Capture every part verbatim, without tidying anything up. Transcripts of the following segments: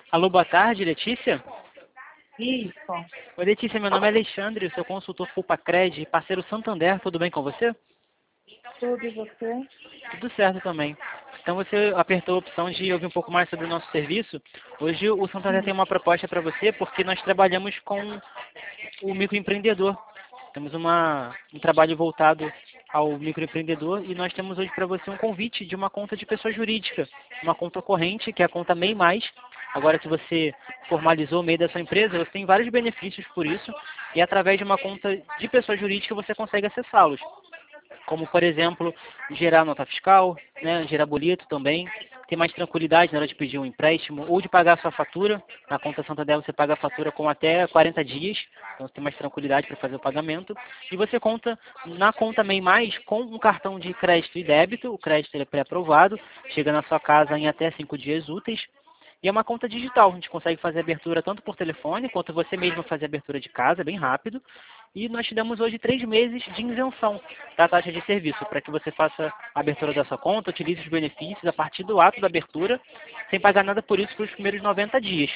Alô, boa tarde, Letícia? Isso, Oi, Letícia, meu nome é Alexandre, eu sou consultor Fulpacred, parceiro Santander, tudo bem com você? tudo e você? Tudo certo também. Então você apertou a opção de ouvir um pouco mais sobre o nosso serviço. Hoje o Santander tem uma proposta para você porque nós trabalhamos com o microempreendedor. Temos uma, um trabalho voltado ao microempreendedor e nós temos hoje para você um convite de uma conta de pessoa jurídica, uma conta corrente, que é a conta MEI Mais. Agora que você formalizou o MEI da sua empresa, você tem vários benefícios por isso e através de uma conta de pessoa jurídica você consegue acessá-los. Como, por exemplo, gerar nota fiscal, né, gerar boleto também, ter mais tranquilidade na hora de pedir um empréstimo ou de pagar a sua fatura. Na conta Santander você paga a fatura com até quarenta dias, então você tem mais tranquilidade para fazer o pagamento. E você conta na conta MEI Mais com um cartão de crédito e débito, o crédito ele é pré-aprovado, chega na sua casa em até cinco dias úteis. E é uma conta digital, a gente consegue fazer abertura tanto por telefone, quanto você mesmo fazer abertura de casa, bem rápido. E nós te damos hoje três meses de isenção da taxa de serviço, para que você faça a abertura da sua conta, utilize os benefícios a partir do ato da abertura, sem pagar nada por isso pelos primeiros noventa dias.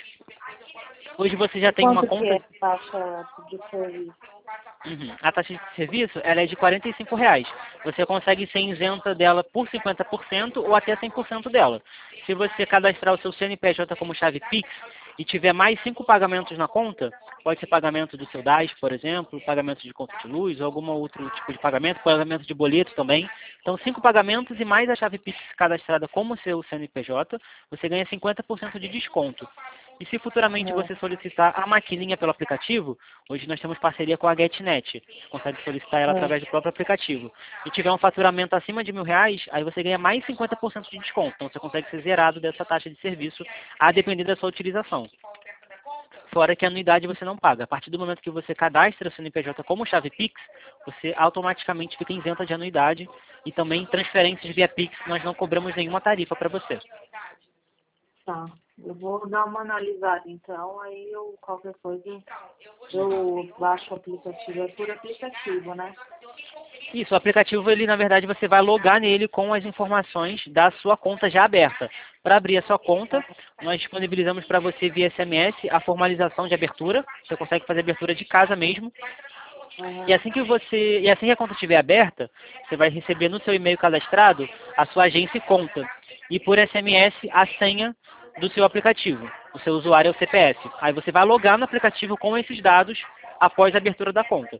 Hoje você já E tem uma quanto que é conta. a taxa de serviço? Uhum. A taxa de serviço ela é de quarenta e cinco reais. Você consegue ser isenta dela por cinquenta por cento ou até cem por cento dela. Se você cadastrar o seu C N P J como chave Pix e tiver mais cinco pagamentos na conta, pode ser pagamento do seu D A S, por exemplo, pagamento de conta de luz ou algum outro tipo de pagamento, pagamento de boleto também. Então, cinco pagamentos e mais a chave Pix cadastrada como seu C N P J, você ganha cinquenta por cento de desconto. E se futuramente Não. você solicitar a maquininha pelo aplicativo, hoje nós temos parceria com a GetNet. Você consegue solicitar ela É. através do próprio aplicativo. E tiver um faturamento acima de mil reais, aí você ganha mais cinquenta por cento de desconto. Então você consegue ser zerado dessa taxa de serviço, a depender da sua utilização. Fora que a anuidade você não paga. A partir do momento que você cadastra o C N P J como chave Pix, você automaticamente fica isenta de anuidade. E também transferências via Pix, nós não cobramos nenhuma tarifa para você. Tá. Eu vou dar uma analisada então, aí eu qualquer coisa eu baixo o aplicativo. É por aplicativo, né? Isso, o aplicativo, ele na verdade você vai logar nele com as informações da sua conta já aberta. Para abrir a sua conta, nós disponibilizamos para você via S M S a formalização de abertura. Você consegue fazer abertura de casa mesmo. E Uhum. assim que você, e assim que a conta estiver aberta, você vai receber no seu e-mail cadastrado a sua agência e conta. E por S M S a senha do seu aplicativo. O seu usuário é o C P F. Aí você vai logar no aplicativo com esses dados após a abertura da conta.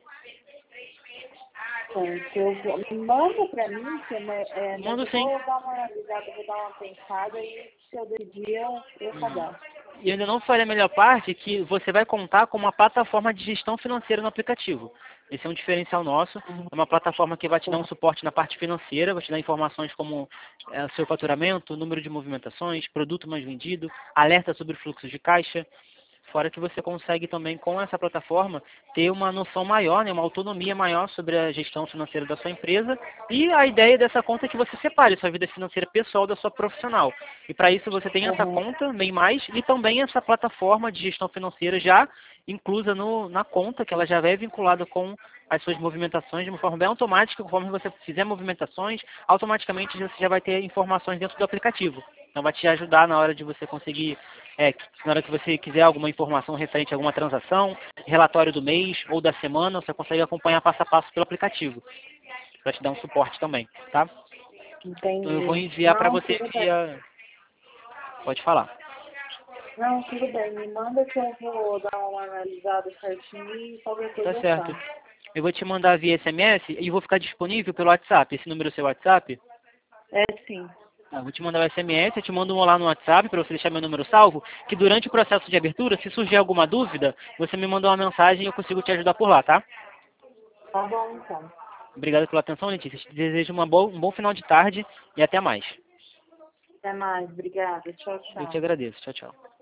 Certo. Eu vou, manda pra mim, que, né, é, mas Mando eu sim. vou dar uma analisada, vou dar uma pensada e se eu decidir eu, eu cadastro. E ainda não falei a melhor parte, que você vai contar com uma plataforma de gestão financeira no aplicativo. Esse é um diferencial nosso. Uhum. É uma plataforma que vai te dar um Tá. suporte na parte financeira, vai te dar informações como é, seu faturamento, número de movimentações, produto mais vendido, alerta sobre fluxo de caixa. Fora que você consegue também, com essa plataforma, ter uma noção maior, né, uma autonomia maior sobre a gestão financeira da sua empresa. E a ideia dessa conta é que você separe sua vida financeira pessoal da sua profissional. E para isso você tem essa Uhum. conta, bem mais, e também essa plataforma de gestão financeira já inclusa no, na conta, que ela já é vinculada com as suas movimentações de uma forma bem automática. Conforme você fizer movimentações, automaticamente você já vai ter informações dentro do aplicativo. Então vai te ajudar na hora de você conseguir, é, na hora que você quiser alguma informação referente a alguma transação, relatório do mês ou da semana, você consegue acompanhar passo a passo pelo aplicativo. Vai te dar um suporte também, tá? Então eu vou Entendi. enviar para Não, você tudo bem. via... Pode falar. Não, tudo bem. Me manda que eu vou dar uma analisada certinho e qualquer coisa Tá eu certo. faço. Eu vou te mandar via S M S e vou ficar disponível pelo WhatsApp. Esse número é o seu WhatsApp? É sim. Ah, vou te mandar o S M S, eu te mando um lá no WhatsApp para você deixar meu número salvo, que durante o processo de abertura, se surgir alguma dúvida, você me manda uma mensagem e eu consigo te ajudar por lá, tá? Tá bom então. Obrigado pela atenção, Letícia. Te desejo uma boa, um bom final de tarde e até mais. Até mais. Obrigada. Tchau, Eu te tchau. agradeço. Tchau, tchau.